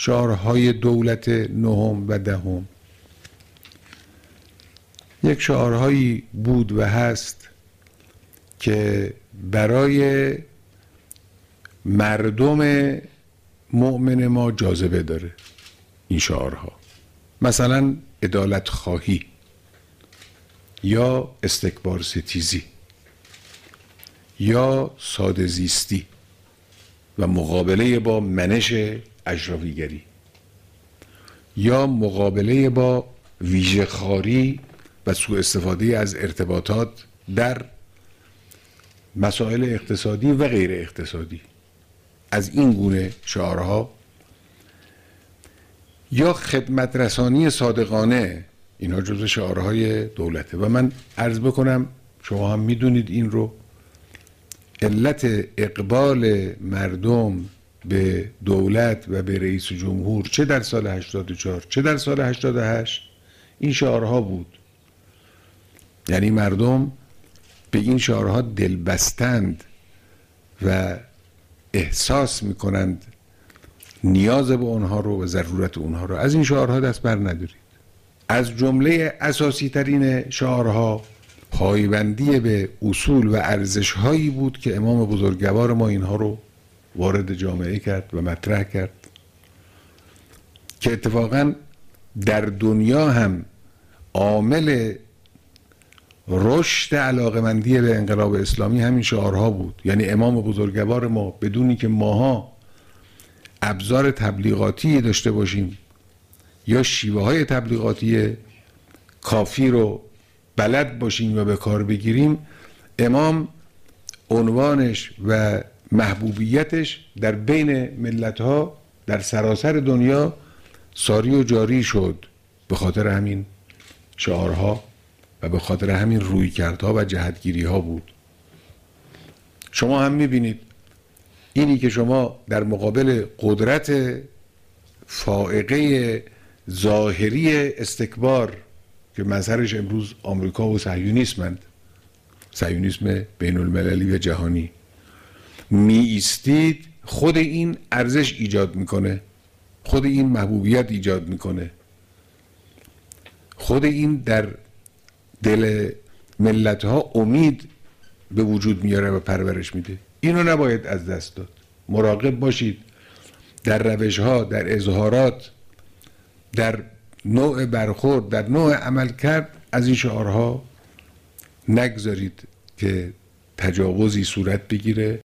شعارهای دولت نهم و دهم. یک شعارهایی بود و هست که برای مردم مؤمن ما جاذبه داره. این شعارها مثلا عدالت خواهی یا استکبار ستیزی یا ساده زیستی و مقابله با منش اشرافیگری یا مقابله با ویژه‌خواری و سوء استفاده از ارتباطات در مسائل اقتصادی و غیر اقتصادی. از این گونه شعارها یا خدمت رسانی صادقانه، اینها جزو شعارهای دولته. و من عرض بکنم، شما هم میدونید این رو، علت اقبال مردم به دولت و به رئیس جمهور چه در سال 84 چه در سال 88 این شعارها بود. یعنی مردم به این شعارها دلبستند و احساس میکنند نیاز به اونها رو و ضرورت اونها رو. از این شعارها دست بر ندارید. از جمله اساسی ترین شعارها پایبندی به اصول و ارزش هایی بود که امام بزرگوار ما اینها رو وارد جامعه کرد و مطرح کرد، که اتفاقا در دنیا هم عامل رشد علاقمندی به انقلاب اسلامی همین شعارها بود. یعنی امام بزرگوار ما بدونی که ماها ابزار تبلیغاتی داشته باشیم یا شیوه های تبلیغاتی کافی رو بلد باشیم و به کار بگیریم، امام عنوانش و محبوبیتش در بین ملت‌ها در سراسر دنیا ساری و جاری شد به خاطر همین شعارها و به خاطر همین رویکردها و جهتگیری‌ها بود. شما هم می‌بینید اینی که شما در مقابل قدرت فائقه ظاهری استکبار که مظهرش امروز آمریکا و صهیونیسمند، صهیونیسم بین المللی و جهانی، می ایستید، خود این ارزش ایجاد میکنه، خود این محبوبیت ایجاد میکنه، خود این در دل ملت ها امید به وجود میاره و پرورش میده. اینو نباید از دست داد. مراقب باشید در روش ها، در اظهارات، در نوع برخورد، در نوع عمل کرد از این شعارها نگذارید که تجاوزی صورت بگیره